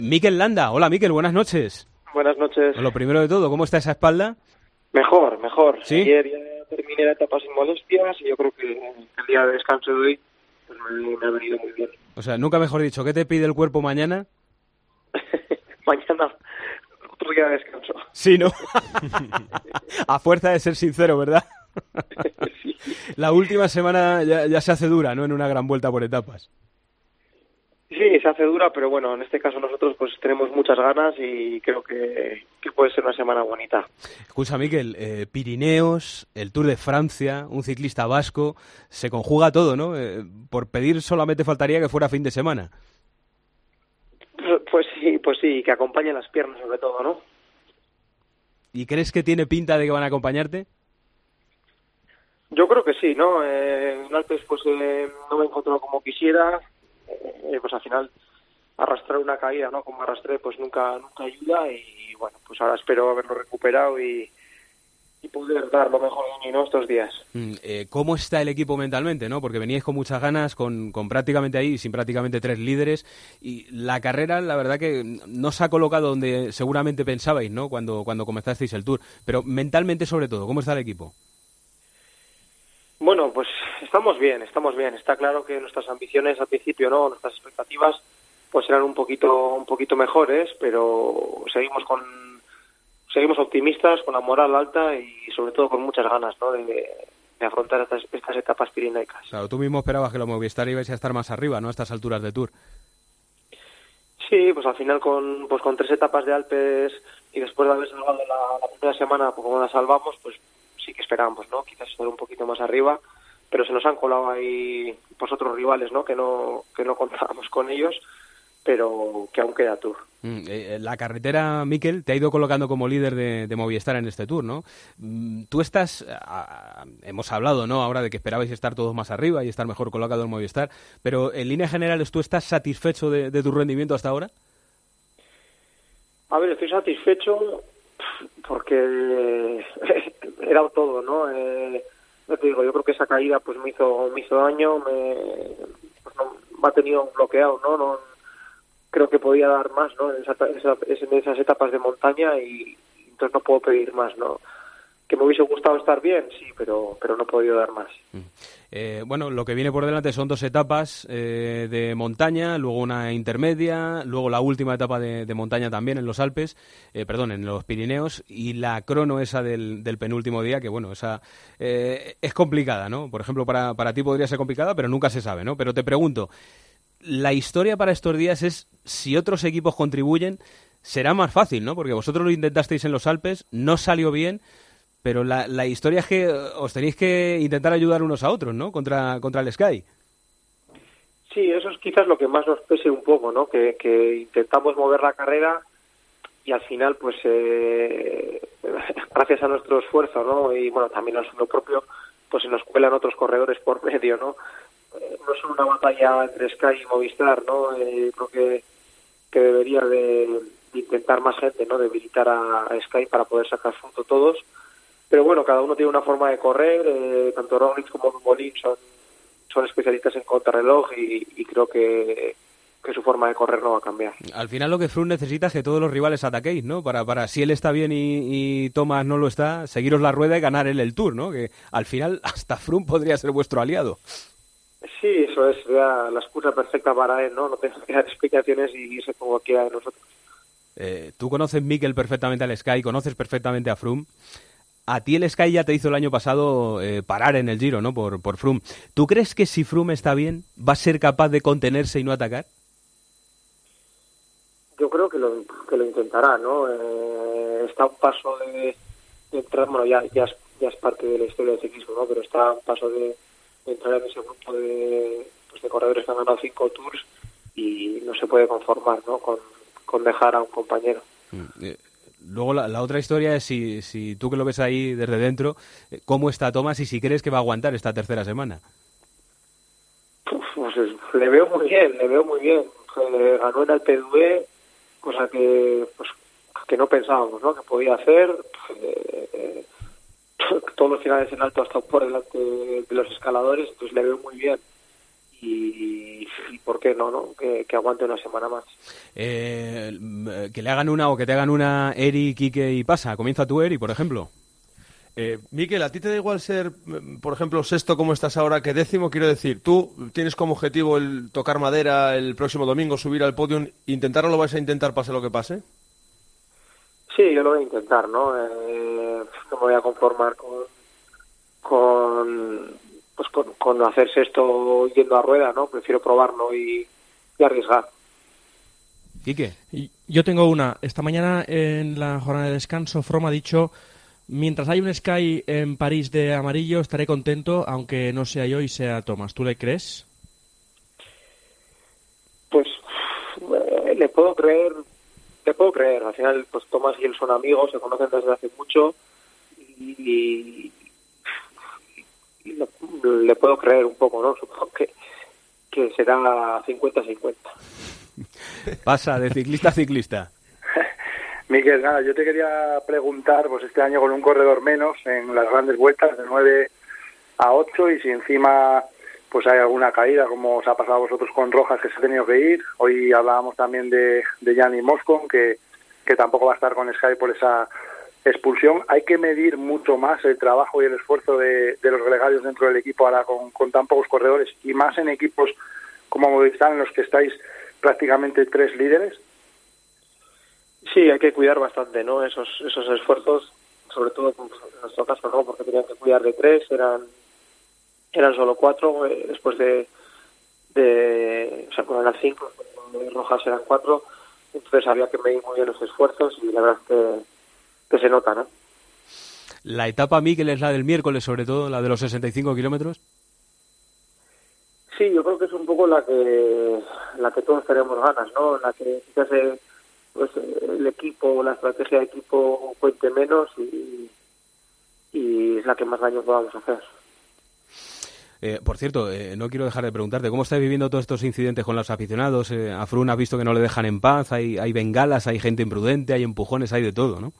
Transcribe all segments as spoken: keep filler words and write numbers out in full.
Mikel Landa. Hola, Mikel, buenas noches. Buenas noches. Lo primero de todo, ¿cómo está esa espalda? Mejor, mejor. ¿Sí? Ayer ya terminé la etapa sin molestias y yo creo que el día de descanso de hoy pues me, me ha venido muy bien. O sea, nunca mejor dicho, ¿qué te pide el cuerpo mañana? Mañana otro día de descanso. Sí, ¿no? A fuerza de ser sincero, ¿verdad? Sí. La última semana ya, ya se hace dura, ¿no? En una gran vuelta por etapas. Sí, se hace dura, pero bueno, en este caso nosotros pues tenemos muchas ganas y creo que, que puede ser una semana bonita. Escucha, Mikel, eh, Pirineos, el Tour de Francia, un ciclista vasco, se conjuga todo, ¿no? Eh, por pedir solamente faltaría que fuera fin de semana. Pues sí, pues sí, que acompañen las piernas sobre todo, ¿no? ¿Y crees que tiene pinta de que van a acompañarte? Yo creo que sí, ¿no? Eh, en Alpes pues eh, no me he encontrado como quisiera. Eh, pues al final arrastrar una caída, ¿no? Como arrastré, pues nunca nunca ayuda y bueno, pues ahora espero haberlo recuperado y, y poder dar lo mejor de mí, ¿no? Estos días. Mm, eh, ¿Cómo está el equipo mentalmente, no? Porque veníais con muchas ganas, con, con prácticamente ahí, sin prácticamente tres líderes y la carrera, la verdad que no se ha colocado donde seguramente pensabais, ¿no? Cuando, cuando comenzasteis el Tour, pero mentalmente sobre todo, ¿cómo está el equipo? Bueno, pues estamos bien, estamos bien. Está claro que nuestras ambiciones al principio, ¿no? Nuestras expectativas pues eran un poquito un poquito mejores, pero seguimos con seguimos optimistas, con la moral alta y sobre todo con muchas ganas, ¿no? De, de afrontar estas, estas etapas pirineicas. Claro, tú mismo esperabas que los Movistar ibais a estar más arriba, ¿no? A estas alturas de Tour. Sí, pues al final con pues con tres etapas de Alpes y después de haber salvado la, la primera semana, pues como la salvamos, pues sí que esperábamos, ¿no? Quizás estar un poquito más arriba, pero se nos han colado ahí pues otros rivales, ¿no? Que no que no contábamos con ellos, pero que aún queda Tour. Mm, eh, la carretera, Mikel, te ha ido colocando como líder de, de Movistar en este Tour, ¿no? Mm, tú estás, a, a, hemos hablado, ¿no? Ahora de que esperabais estar todos más arriba y estar mejor colocado en Movistar, pero en líneas generales, ¿tú estás satisfecho de, de tu rendimiento hasta ahora? A ver, estoy satisfecho porque he dado todo, ¿no? Eh, no te digo, yo creo que esa caída pues me hizo me hizo daño, me, pues no, me ha tenido bloqueado, ¿no? no creo que podía dar más, ¿no? En, esa, esa, en esas etapas de montaña y entonces no puedo pedir más, ¿no? Que me hubiese gustado estar bien, sí, pero pero no he podido dar más. Eh, bueno, lo que viene por delante son dos etapas eh, de montaña, luego una intermedia, luego la última etapa de, de montaña también en los Alpes, eh, perdón, en los Pirineos, y la crono esa del, del penúltimo día, que bueno, esa eh, es complicada, ¿no? Por ejemplo, para, para ti podría ser complicada, pero nunca se sabe, ¿no? Pero te pregunto, la historia para estos días es si otros equipos contribuyen, será más fácil, ¿no? Porque vosotros lo intentasteis en los Alpes, no salió bien, pero la, la historia es que os tenéis que intentar ayudar unos a otros, ¿no? Contra, contra el Sky. Sí, eso es quizás lo que más nos pese un poco, ¿no? Que, que intentamos mover la carrera y al final, pues, eh, gracias a nuestro esfuerzo, ¿no? Y bueno, también al suyo propio, pues se nos cuelan otros corredores por medio, ¿no? Eh, no es una batalla entre Sky y Movistar, ¿no? Eh, creo que, que debería de, de intentar más gente, ¿no? Debilitar a, a Sky para poder sacar fruto todos. Pero bueno, cada uno tiene una forma de correr, eh, tanto Roglic como Molin son, son especialistas en contrarreloj y, y creo que, que su forma de correr no va a cambiar. Al final lo que Froome necesita es que todos los rivales ataquéis, ¿no? Para, para si él está bien y, y Thomas no lo está, seguiros la rueda y ganar él el Tour, ¿no? Que al final hasta Froome podría ser vuestro aliado. Sí, eso es la, la excusa perfecta para él, ¿no? No tengo que dar explicaciones y irse como quiera de nosotros. Eh, tú conoces, Mikel, perfectamente al Sky, conoces perfectamente a Froome. A ti el Sky ya te hizo el año pasado eh, parar en el Giro, ¿no? Por, por Froome. ¿Tú crees que si Froome está bien, va a ser capaz de contenerse y no atacar? Yo creo que lo, que lo intentará, ¿no? Eh, está a un paso de, de entrar, bueno, ya, ya, es, ya es parte de la historia del ciclismo, ¿no? Pero está a un paso de, de entrar en ese grupo de, pues de corredores que han ganado cinco tours y no se puede conformar, ¿no? Con, con dejar a un compañero. Mm, eh. Luego la, la otra historia es si, si tú que lo ves ahí desde dentro, ¿cómo está Thomas y si crees que va a aguantar esta tercera semana? Uf, pues es, le veo muy bien, le veo muy bien. Eh, ganó en Alpe d'Huez, cosa que pues que no pensábamos, ¿no? Que podía hacer. Eh, eh, todos los finales en alto hasta por delante de los escaladores, pues le veo muy bien. Y, y por qué que no, ¿no? Que, que aguante una semana más. Eh, que le hagan una o que te hagan una Eri, Quique y Pasa. Comienza tú, Eri, por ejemplo. Eh, Miquel, ¿a ti te da igual ser, por ejemplo, sexto como estás ahora que décimo? Quiero decir, tú tienes como objetivo el tocar madera el próximo domingo, subir al podium, ¿intentarlo lo vais a intentar pase lo que pase? Sí, yo lo voy a intentar, ¿no? Eh, no me voy a conformar con con pues con, con hacer sexto yendo a rueda, ¿no? Prefiero probarlo y, y arriesgar. Quique. Yo tengo una. Esta mañana en la jornada de descanso, Froome ha dicho: mientras hay un Sky en París de amarillo, estaré contento, aunque no sea yo y sea Thomas. ¿Tú le crees? Pues eh, le puedo creer, le puedo creer. Al final, pues Thomas y él son amigos, se conocen desde hace mucho y, y, y le, le puedo creer un poco, ¿no? Supongo que, que será cincuenta cincuenta. Pasa de ciclista a ciclista. Miquel, nada, yo te quería preguntar, pues este año con un corredor menos en las grandes vueltas de nueve a ocho y si encima pues hay alguna caída como os ha pasado a vosotros con Rojas que se ha tenido que ir. Hoy hablábamos también de, de Gianni Moscon que, que tampoco va a estar con Sky por esa expulsión. Hay que medir mucho más el trabajo y el esfuerzo de, de los gregarios dentro del equipo ahora con, con tan pocos corredores y más en equipos como Movistar en los que estáis prácticamente tres líderes. Sí, hay que cuidar bastante, ¿no? Esos esos esfuerzos, sobre todo en nuestro caso, ¿no? Porque tenían que cuidar de tres, eran eran solo cuatro, eh, después de, de o sea, cuando eran cinco, cuando Rojas eran cuatro, entonces había que medir muy bien los esfuerzos y la verdad es que, que se nota, ¿no? La etapa, Miquel, es la del miércoles, sobre todo, la de los sesenta y cinco kilómetros. Sí, yo creo que es un poco la que la que todos tenemos ganas, ¿no? La que quizás el, pues, el equipo, la estrategia de equipo cuente menos y, y es la que más daño podamos hacer. Eh, por cierto, eh, no quiero dejar de preguntarte, ¿cómo estáis viviendo todos estos incidentes con los aficionados? Eh, a Froome has visto que no le dejan en paz, hay, hay bengalas, hay gente imprudente, hay empujones, hay de todo, ¿no?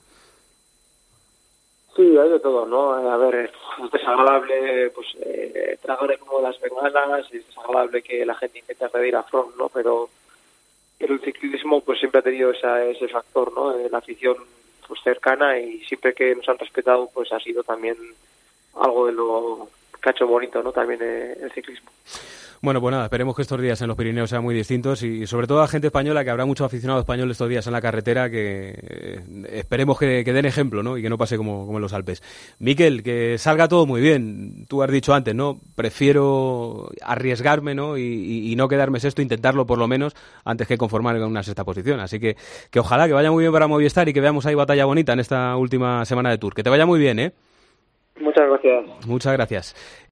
Sí, hay de todo, ¿no? A ver, es desagradable pues eh, tragar como las bengalas, es desagradable que la gente intente agredir a Froome, ¿no? Pero el ciclismo pues siempre ha tenido esa, ese factor, ¿no? De la afición pues cercana y siempre que nos han respetado pues ha sido también algo de lo que ha hecho bonito, ¿no? También eh, el ciclismo. Bueno, pues nada, esperemos que estos días en los Pirineos sean muy distintos y sobre todo a gente española, que habrá muchos aficionados españoles estos días en la carretera, que eh, esperemos que, que den ejemplo, ¿no? Y que no pase como, como en los Alpes. Miquel, que salga todo muy bien. Tú has dicho antes, ¿no? Prefiero arriesgarme, ¿no? Y, y, y no quedarme sexto, intentarlo por lo menos, antes que conformarme con una sexta posición. Así que, que ojalá que vaya muy bien para Movistar y que veamos ahí batalla bonita en esta última semana de Tour. Que te vaya muy bien, ¿eh? Muchas gracias. Muchas gracias.